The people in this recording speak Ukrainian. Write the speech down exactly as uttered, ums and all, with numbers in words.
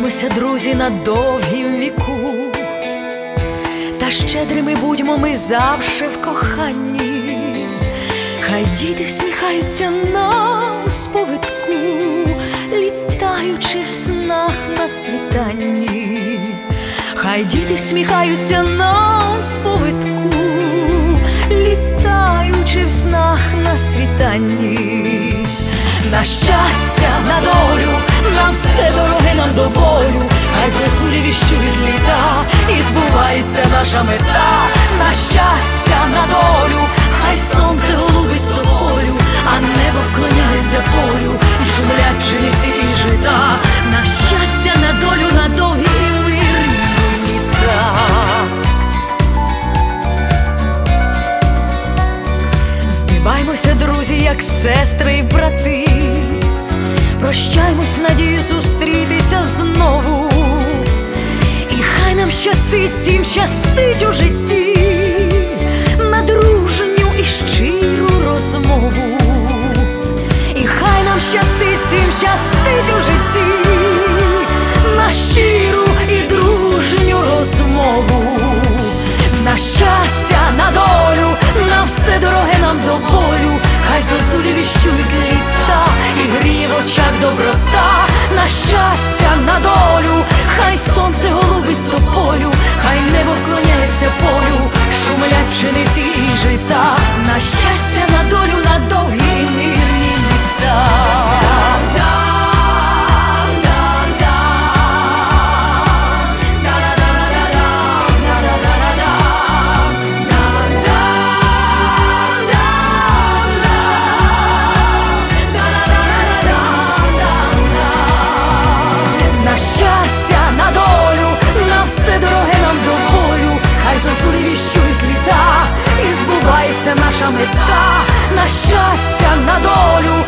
Здиваймося, друзі, на довгім віку, та щедрими будьмо ми завше в коханні. Хай діти всміхаються нам з повитку, літаючи в снах на світанні. Хай діти всміхаються нам з повитку, літаючи в снах на світанні. На щастя, на долю, нам все дороге, нам до болю. Хай зозулі віщують літа, і збувається наша мета. На щастя, на долю, хай сонце голубить тополю, а небо вклоняється полю, і шумлять пшениці і жита. На щастя, на долю, на довгі і мирні літа. Здиваймося, друзі, як сестри й брати, прощаймось в надії зустрітися знову. І хай нам щастить, всім щастить у житті, на дружню і щиру розмову. І хай нам щастить, всім щастить у житті, на щиру і дружню розмову. На щастя, на долю, на все дороге, нам до болю. Хай зозулі віщують літа, і гріє в очах доброта. На щастя, на долю, хай сонце голубить тополю, хай небо вклоняється полю, шумлять пшениці і жита. На щастя, на долю, на довгі і мирні літа. Наша мета, на щастя, на долю,